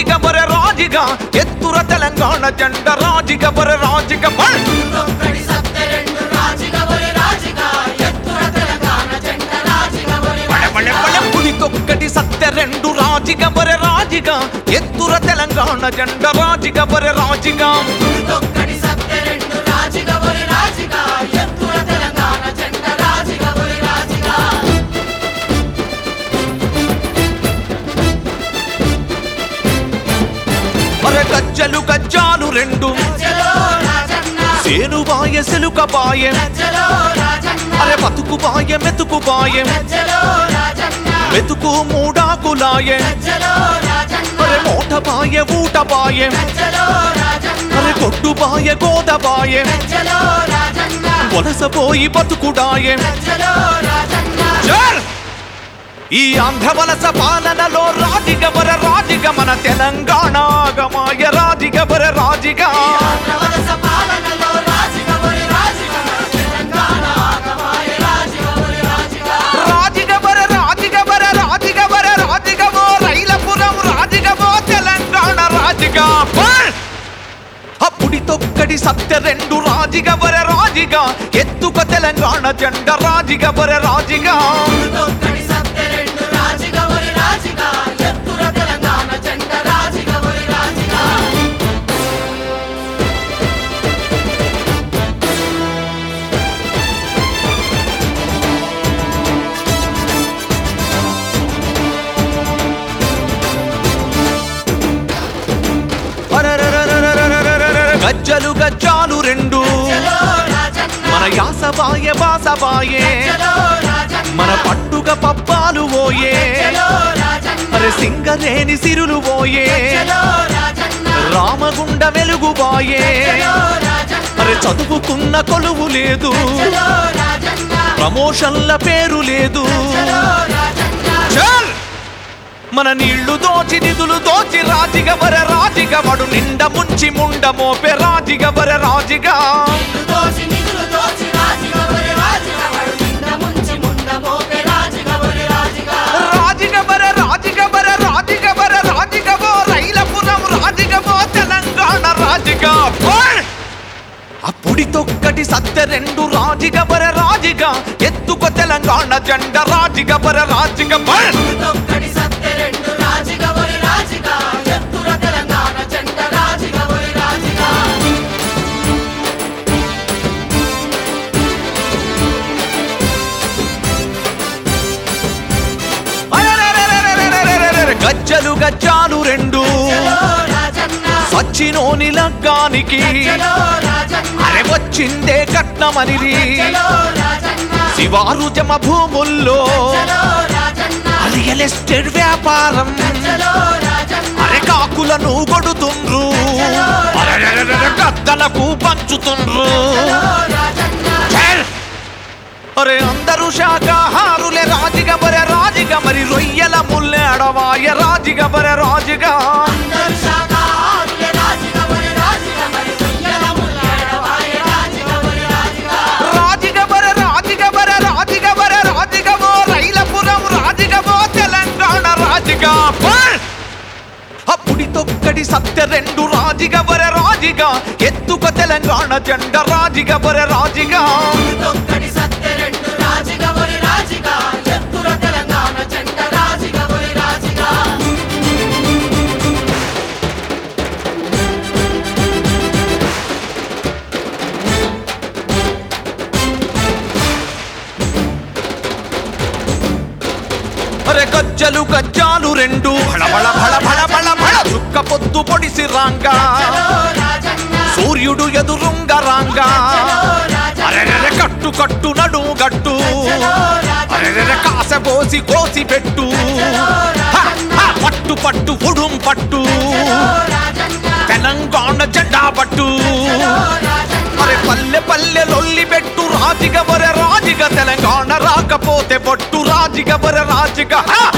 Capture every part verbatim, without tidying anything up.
రాజిగ బరె రాజిగ ఎత్తుర తెలంగాణ జెండ రాజిగ బరె రాజిగ పులితొక్కటి సత్తె రెండు రాజిగ బరె రాజిగ ఎత్తుర తెలంగాణ జెండ రాజిగ బరె రాజిగ అరే గజ్జలు గజ్జాలు రెండు సేను బాయ సెలుక బాయ అరే బతుకు బాయ మెతుకు బాయ మెతుకు మూడాకులాయ అరే మోట బాయ ఊట బాయ అరే కొట్టు బాయ గోద బాయ వలసపోయి బతుకుడాయ ఈ ఆంధ్ర వలస పాలనలో రాజిగ బరె రాజిగ మన తెలంగాణ ఆగమాయ రాజిగ బరె రాజిగ రాజిగ బరె రాజిగ బరె రాజిగ బరె రాజిగమో రైలపురం రాజిగమో తెలంగాణ రాజిగ అప్పుడితొక్కడి సత్య రెండు రాజిగ బరె రాజిగ ఎత్తుక తెలంగాణ జెండ రాజిగ బరె రాజిగ గజ్జలు గజ్జాలు రెండు మన యాసబాయ బాసబాయే మన పట్టుక పప్పాలు ఓయే అరే సింగరేని సిరులు ఓయే రామగుండ వెలుగు బాయే అరే చదువుకున్న కొలువు లేదు ప్రమోషన్ల పేరు లేదు మన నీళ్లు దోచి నిధులు దోచి రాజిగ బరె రాజిగ వడు నిండ ముంచి ముండ మోపే రాజిగ బరె రాజిగ రాజిగ బరె రాజిగ బరె రాజిగ బరె రాజిగమో రైలపురం రాజిగమో తెలంగాణ రాజిగ అప్పుడితొక్కటి సత్తె రెండు రాజిగ బరె రాజిగ ఎత్తుక తెలంగాణ జెండ రాజిగ బరె రాజిగ గజ్జలు గజ్జాలు రెండు సచ్చినోని లగ్గానికి అరే వచ్చిందే కట్నమనిది శివారు జమ భూముల్లో రియల్ ఎస్టేట్ వ్యాపారం అరే కాకులను కొడుతుండ్రు గద్దలకు పంచుతుండ్రు అరే అందరూ శాకాహారులే రాజిగ బరె రాజిగ మరి రొయ్యల ముల్లె అడవాయ రాజిగ బరె రాజిగ రాజిగ బరె రాజిగ బరె రాజిగ బరె రాజిగమో రైలపురం రాజిగమో తెలంగాణ రాజిగ అప్పుడితొక్కడి సత్య రెండు రాజిగ బరె రాజిగ ఎత్తుక తెలంగాణ జెండ రాజిగ బరె రాజిగ అరే గజ్జలు గజ్జాలు రెండు భళ భళ భళ భళ భళ భళ చుక్క పొద్దు పొడిసి రాంగా సూర్యుడు ఎదురుంగ రాంగా అరే కట్టు కట్టు నడు గట్టు అరే కాసపోసి కోసి పెట్టు పట్టు పట్టు ఉడుం పట్టు తెలంగాణ జెండా పట్టు అరే పల్లె పల్లె లొల్లి పెట్టు రాజిగ బరె రాజిగ తెలంగాణ రాకపోతే పొట్టు రాజిగ బరె రాజిగ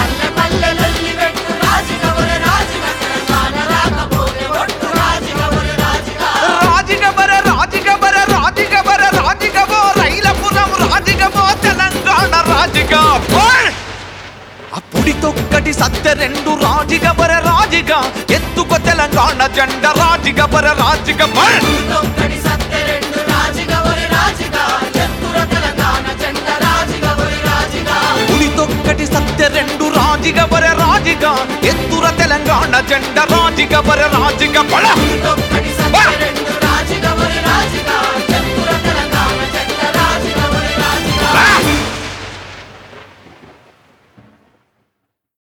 రాజిగ బరె రాజిగ బరె రాజిగ బరె రాజిగమో రైలపురం రాజిగమో తెలంగాణ రాజిగ అప్పుడితొక్కటి సత్తె రెండు రాజిగ బరె రాజిగ ఎత్తు తెలంగాణ జెండ రాజిగ బర రాజిగ బర్ ఉలితొక్కటి సత్య రెండు రాజిగ బర రాజిగ ఎత్తుర తెలంగాణ జెండ రాజిగ బర రాజిగ బళ